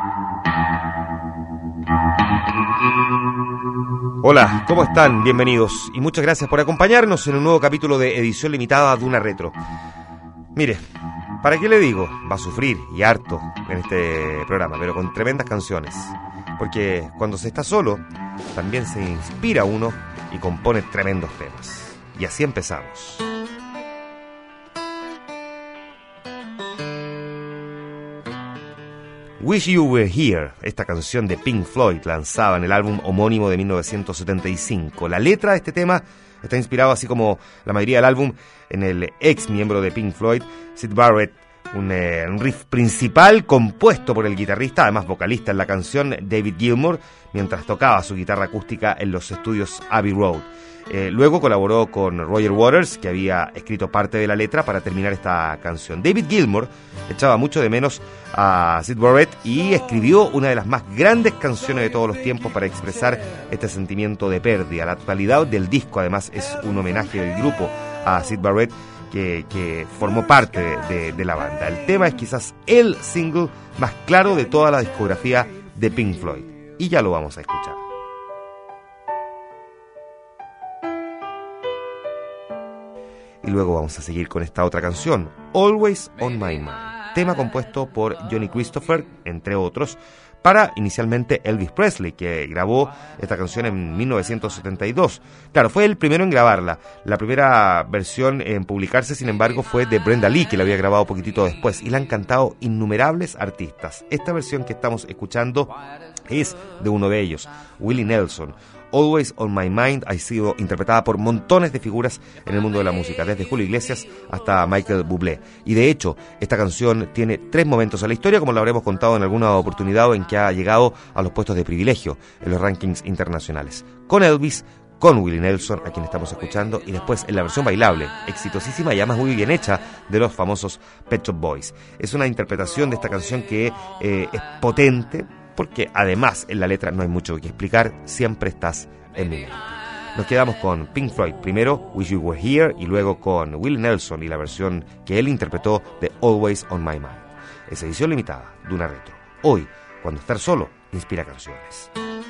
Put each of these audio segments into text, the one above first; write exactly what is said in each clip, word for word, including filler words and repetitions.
Hola, ¿cómo están? Bienvenidos y muchas gracias por acompañarnos en un nuevo capítulo de edición limitada Duna Retro. Mire, ¿para qué le digo? Va a sufrir y harto en este programa, pero con tremendas canciones. Porque cuando se está solo, también se inspira uno y compone tremendos temas. Y así empezamos. Wish You Were Here, esta canción de Pink Floyd lanzada en el álbum homónimo de mil novecientos setenta y cinco. La letra de este tema está inspirado, así como la mayoría del álbum, en el ex miembro de Pink Floyd, Syd Barrett, un, eh, un riff principal compuesto por el guitarrista, además vocalista en la canción, David Gilmour, mientras tocaba su guitarra acústica en los estudios Abbey Road. Eh, luego colaboró con Roger Waters, que había escrito parte de la letra para terminar esta canción. David Gilmour echaba mucho de menos a Syd Barrett y escribió una de las más grandes canciones de todos los tiempos para expresar este sentimiento de pérdida. La totalidad del disco, además, es un homenaje del grupo a Syd Barrett, que, que formó parte de, de, de la banda. El tema es quizás el single más claro de toda la discografía de Pink Floyd, y ya lo vamos a escuchar. Y luego vamos a seguir con esta otra canción, Always on My Mind, tema compuesto por Johnny Christopher, entre otros, para inicialmente Elvis Presley, que grabó esta canción en mil novecientos setenta y dos. Claro, fue el primero en grabarla. La primera versión en publicarse, sin embargo, fue de Brenda Lee, que la había grabado poquitito después, y la han cantado innumerables artistas. Esta versión que estamos escuchando es de uno de ellos, Willie Nelson. Always on My Mind ha sido interpretada por montones de figuras en el mundo de la música, desde Julio Iglesias hasta Michael Bublé. Y de hecho, esta canción tiene tres momentos en la historia, como lo habremos contado en alguna oportunidad, en que ha llegado a los puestos de privilegio en los rankings internacionales. Con Elvis, con Willie Nelson, a quien estamos escuchando, y después en la versión bailable, exitosísima y además muy bien hecha, de los famosos Pet Shop Boys. Es una interpretación de esta canción que eh, es potente, porque además en la letra no hay mucho que explicar, siempre estás en mi mente. Nos quedamos con Pink Floyd, primero Wish You Were Here, y luego con Willie Nelson y la versión que él interpretó de Always on My Mind. Es edición limitada de Duna Retro. Hoy, cuando estar solo inspira canciones.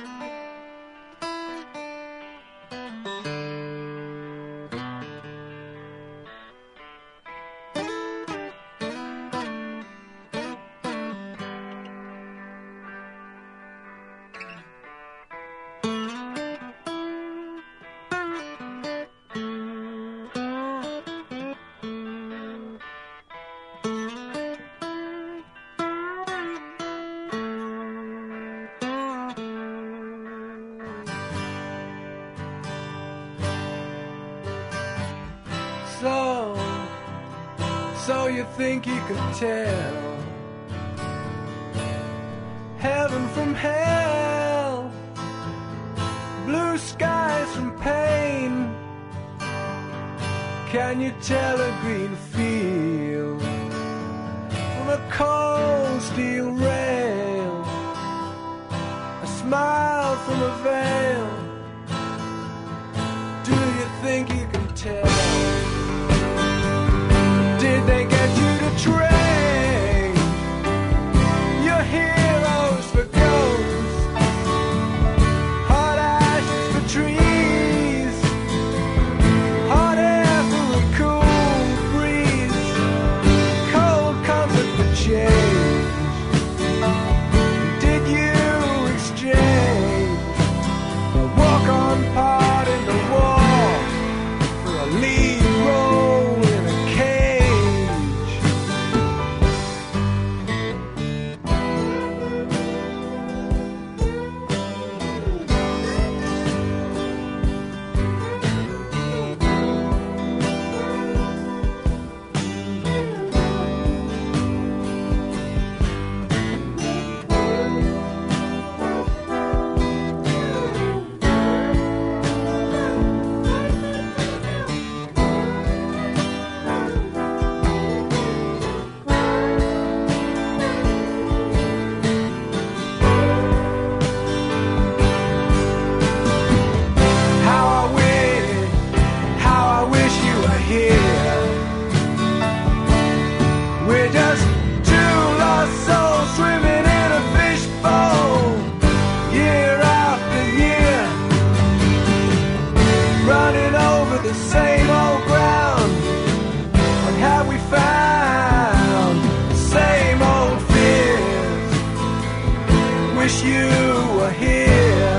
So, so you think you could tell heaven from hell, blue skies from pain? Can you tell a green field from a cold steel rail, a smile from a veil? Do you think you can tell? Did they get you to trade your heroes for ghosts, hot ashes for trees, hot air for a cool breeze, cold comfort for change? Did you exchange a walk-on part in the war for a lead wish you were here.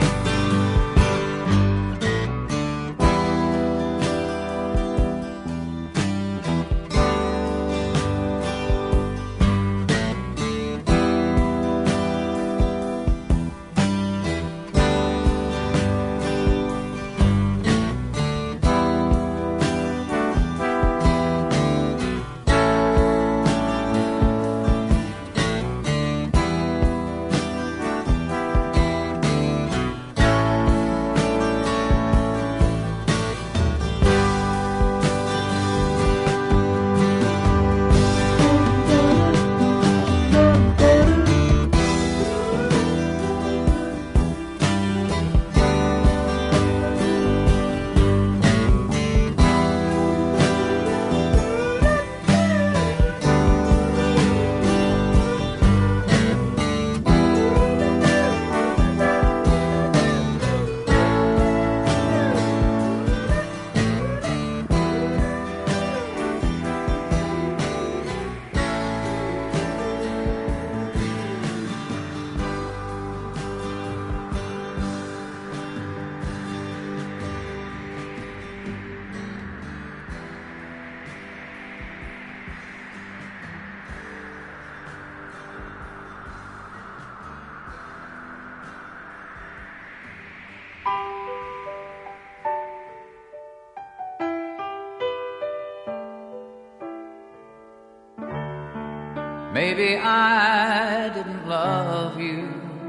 Maybe I didn't love you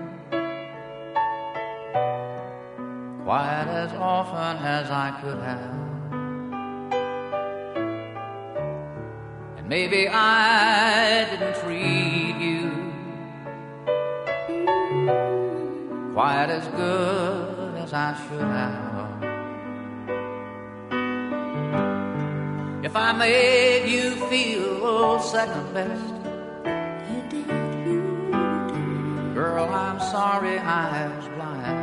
quite as often as I could have, and maybe I didn't treat you quite as good as I should have. If I made you feel second best, girl, I'm sorry I was blind.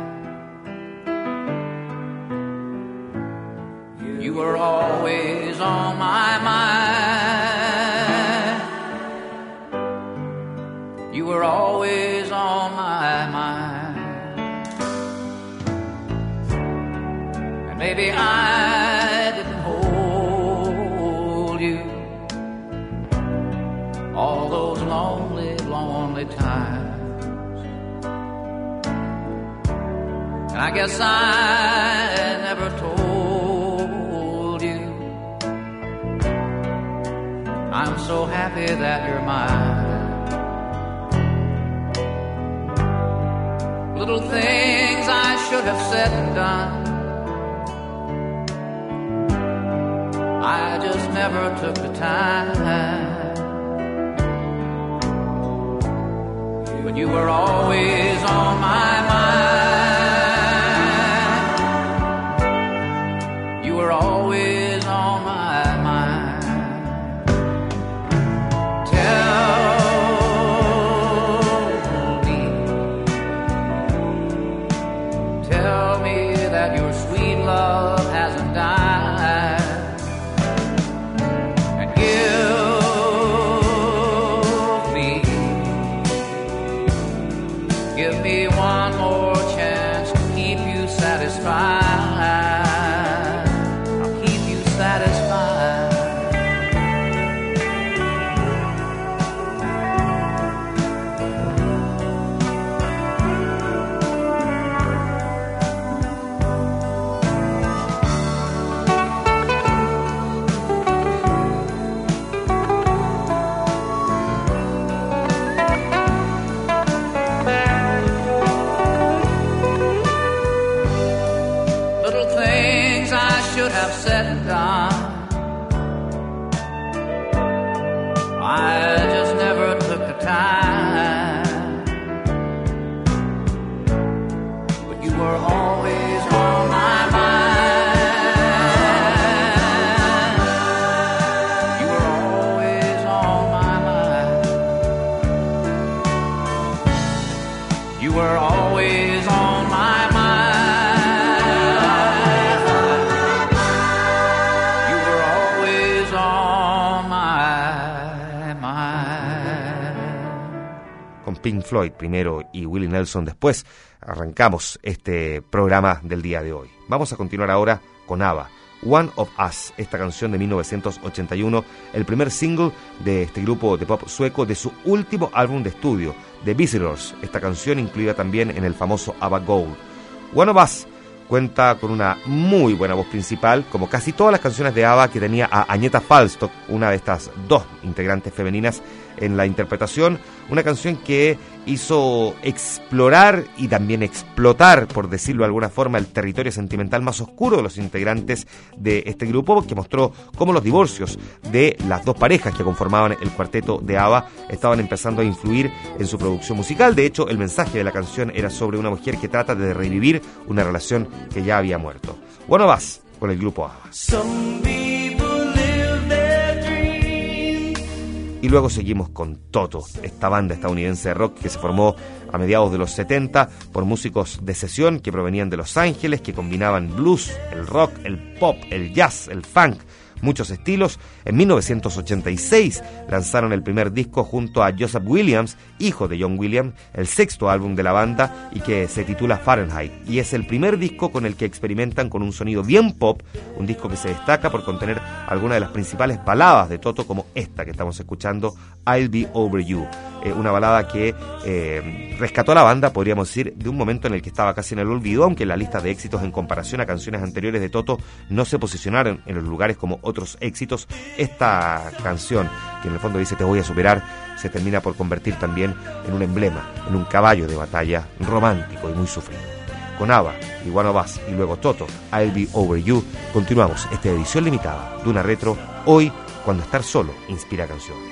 You were always on my mind. You were always on my mind. And maybe I didn't hold you all those lonely, lonely times. I guess I never told you I'm so happy that you're mine. Little things I should have said and done, I just never took the time. But you were always on my mind. You were always on my mind. Tell me, tell me that your sweet love hasn't died, and give me, give me one more chance to keep you satisfied. Have said and done, I just never took the time. But you were always on my mind. You were always on my mind. You were always on my mind. con Pink Floyd primero y Willie Nelson después, arrancamos este programa del día de hoy. Vamos a continuar ahora con ABBA, One of Us, esta canción de mil novecientos ochenta y uno, el primer single de este grupo de pop sueco de su último álbum de estudio, The Visitors, esta canción incluida también en el famoso ABBA Gold. One of Us cuenta con una muy buena voz principal, como casi todas las canciones de ABBA, que tenía a Agnetha Faltskog, una de estas dos integrantes femeninas en la interpretación, una canción que hizo explorar y también explotar, por decirlo de alguna forma, el territorio sentimental más oscuro de los integrantes de este grupo, que mostró cómo los divorcios de las dos parejas que conformaban el cuarteto de ABBA estaban empezando a influir en su producción musical. De hecho, el mensaje de la canción era sobre una mujer que trata de revivir una relación que ya había muerto. One of Us, con el grupo ABBA. Y luego seguimos con Toto, esta banda estadounidense de rock que se formó a mediados de los setenta por músicos de sesión que provenían de Los Ángeles, que combinaban blues, el rock, el pop, el jazz, el funk, muchos estilos. En mil novecientos ochenta y seis lanzaron el primer disco junto a Joseph Williams, hijo de John Williams, el sexto álbum de la banda, y que se titula Fahrenheit, y es el primer disco con el que experimentan con un sonido bien pop, un disco que se destaca por contener algunas de las principales baladas de Toto, como esta que estamos escuchando, I'll Be Over You, eh, una balada que eh, rescató a la banda, podríamos decir, de un momento en el que estaba casi en el olvido, aunque en la lista de éxitos en comparación a canciones anteriores de Toto no se posicionaron en los lugares como otros éxitos. Esta canción, que en el fondo dice te voy a superar, se termina por convertir también en un emblema, en un caballo de batalla romántico y muy sufrido. Con ABBA y One of Us y luego Toto, I'll Be Over You, continuamos esta edición limitada de una retro, hoy cuando estar solo inspira canciones.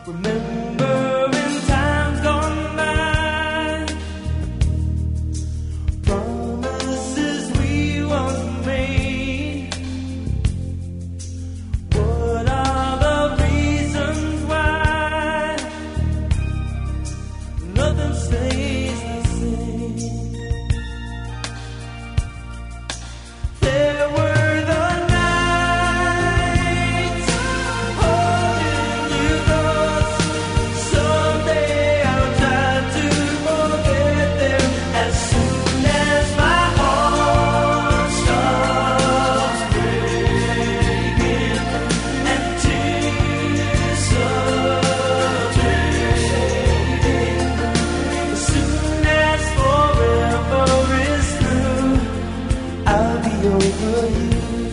Remembering times gone by, promises we once made. What are the reasons why nothing stays the same? There were the nights holding you close. Someday I'll try to forget them as soon as my heart stops breaking and tears start fading. As soon as forever is through, I'll be over you.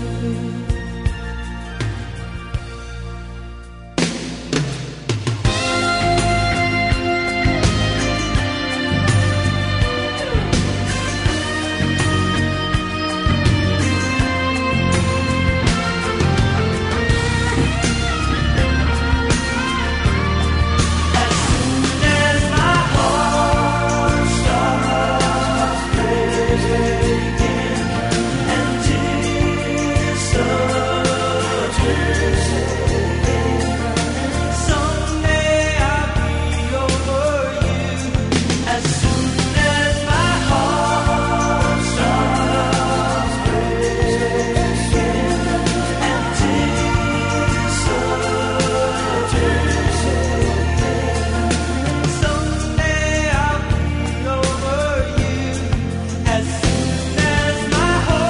As soon as my heart stops breaking and tears start fading, someday I'll be over you. As soon as my heart stops breaking and tears start fading, someday I'll be over you. As soon as my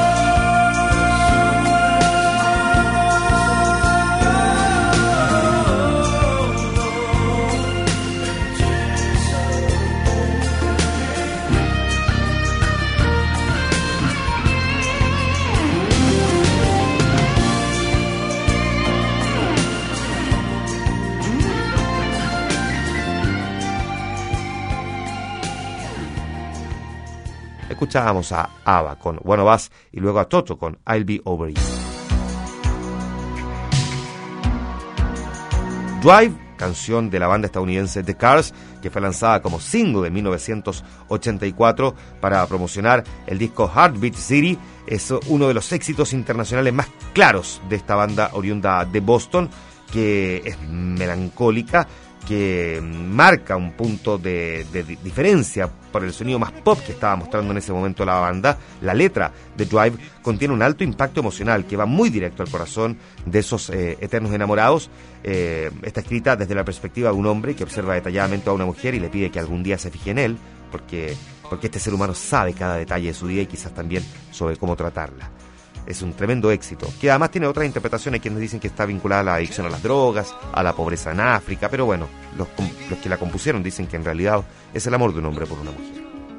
Escuchábamos a ABBA con One of Us y luego a Toto con I'll Be Over You. Drive, canción de la banda estadounidense The Cars, que fue lanzada como single en mil novecientos ochenta y cuatro para promocionar el disco Heartbeat City, es uno de los éxitos internacionales más claros de esta banda oriunda de Boston, que es melancólica, que marca un punto de, de, de diferencia por el sonido más pop que estaba mostrando en ese momento la banda. La letra de Drive contiene un alto impacto emocional que va muy directo al corazón de esos eh, eternos enamorados. Eh, está escrita desde la perspectiva de un hombre que observa detalladamente a una mujer y le pide que algún día se fije en él, porque, porque este ser humano sabe cada detalle de su vida y quizás también sobre cómo tratarla. Es un tremendo éxito, que además tiene otras interpretaciones. Quienes dicen que está vinculada a la adicción a las drogas, a la pobreza en África, pero bueno, los, los que la compusieron dicen que en realidad es el amor de un hombre por una mujer.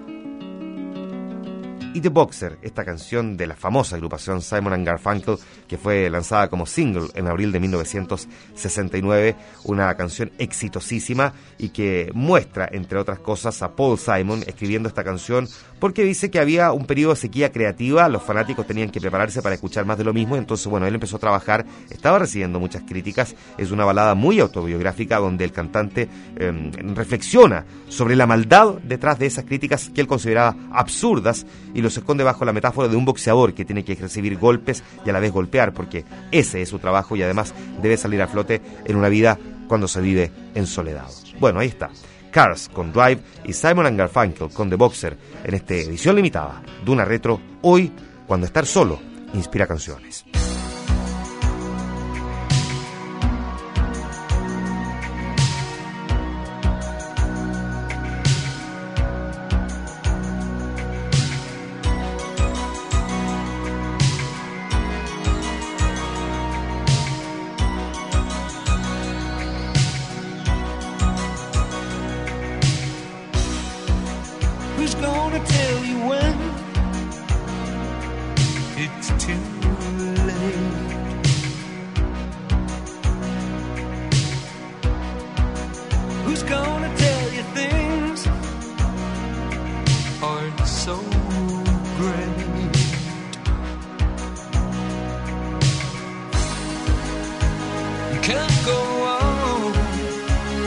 Y The Boxer, esta canción de la famosa agrupación Simon and Garfunkel, que fue lanzada como single en abril de mil novecientos sesenta y nueve, una canción exitosísima y que muestra, entre otras cosas, a Paul Simon escribiendo esta canción porque dice que había un periodo de sequía creativa, los fanáticos tenían que prepararse para escuchar más de lo mismo, entonces bueno, él empezó a trabajar, estaba recibiendo muchas críticas, es una balada muy autobiográfica donde el cantante eh, reflexiona sobre la maldad detrás de esas críticas que él consideraba absurdas y los esconde bajo la metáfora de un boxeador que tiene que recibir golpes y a la vez golpear, porque ese es su trabajo y además debe salir a flote en una vida cuando se vive en soledad. Bueno, ahí está. Cars con Drive y Simon and Garfunkel con The Boxer en esta edición limitada de una retro, hoy cuando estar solo inspira canciones. Who's gonna tell you when it's too late? Who's gonna tell you things aren't so great? You can't go on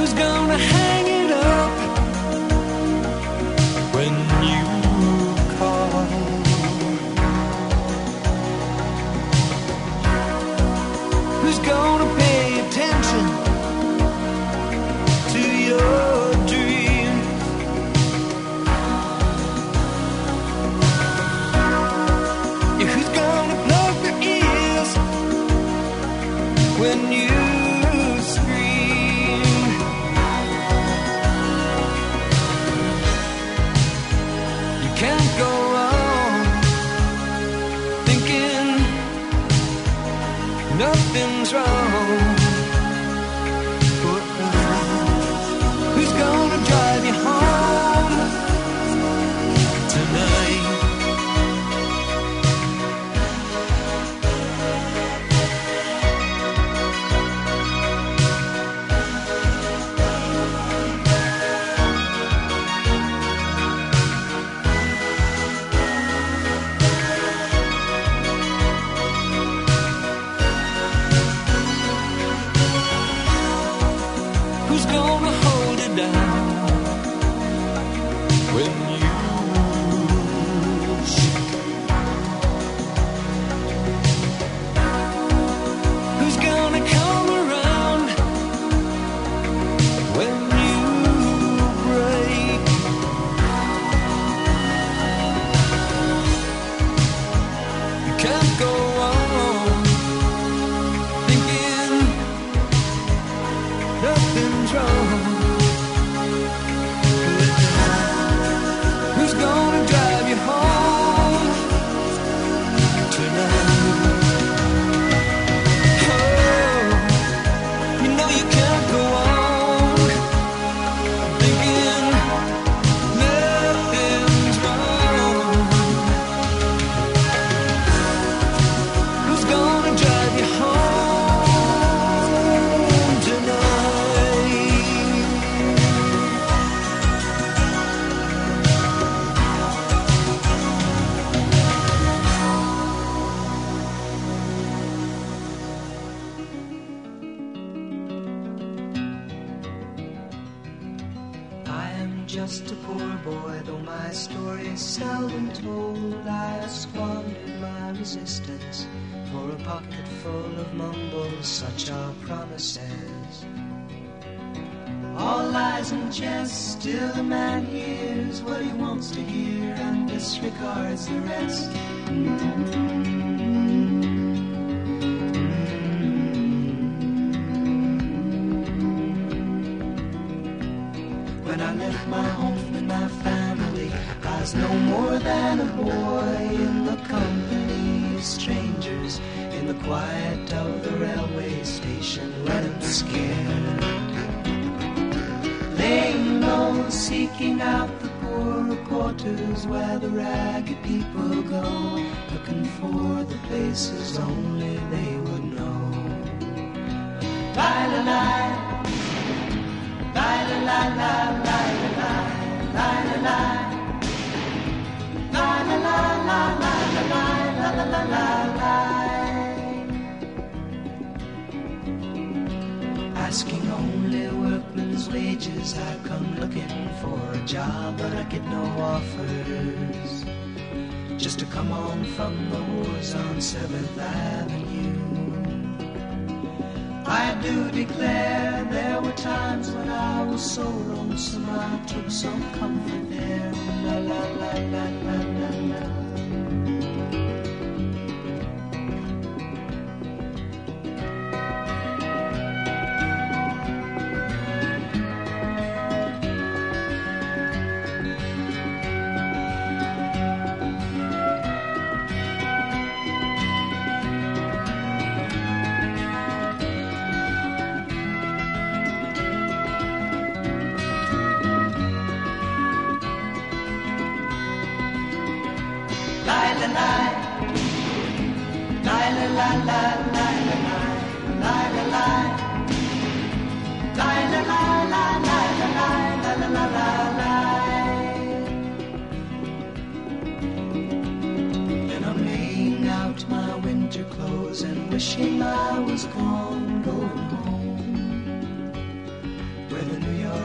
Who's gonna hang it up when you call? Who's gonna pay attention to your dreams? Yeah, who's gonna plug their ears when you can't go on thinking nothing's wrong. Who's gonna drive you home tonight? Who's gonna hold it down when you shake? Who's gonna come around when you break? You can't go on thinking nothing's wrong. Who's gonna drive you home tonight? Oh, you know you can't go on thinking nothing's wrong. Who's gonna drive you home tonight? I am just a poor boy, though my story is seldom told. I squandered my resistance for a pocket full of mumbles, such are promises. All lies and jest, still a man hears what he wants to hear and disregards the rest. When I left my home and my family, I was no more than a boy in the company of strangers, in the quiet of the railway station, running scared, laying low, seeking out the poorer quarters where the ragged people go, looking for the places only they would know. La-la-la, la-la-la-la, la-la-la, la-la-la, la-la-la-la-la-la-la-la-la-la. Asking only workmen's wages, I come looking for a job, but I get no offers. Just to come on from the wars on seventh Avenue. I do declare there were times when I was so lonesome I took some comfort there. La la la la la la la. Then I'm laying out my winter clothes wishing I was gone, going home, where the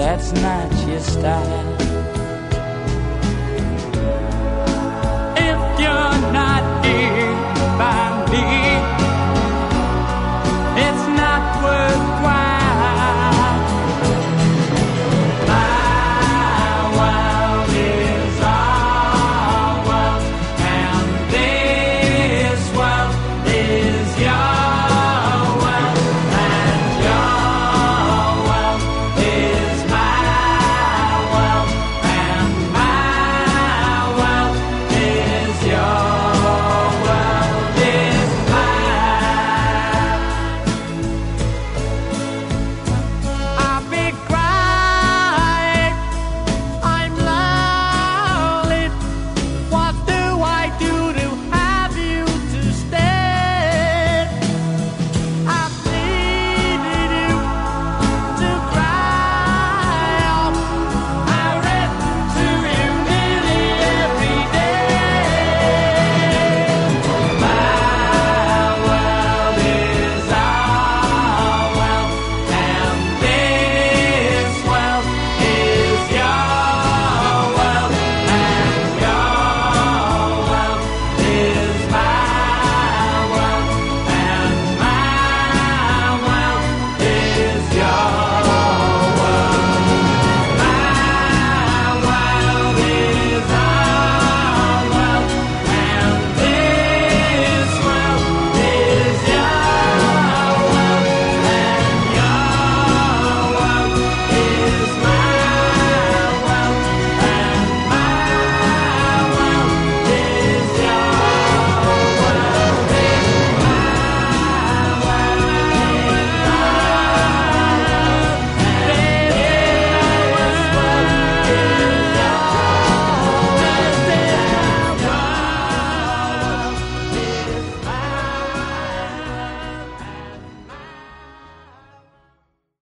that's not your style. If you're not here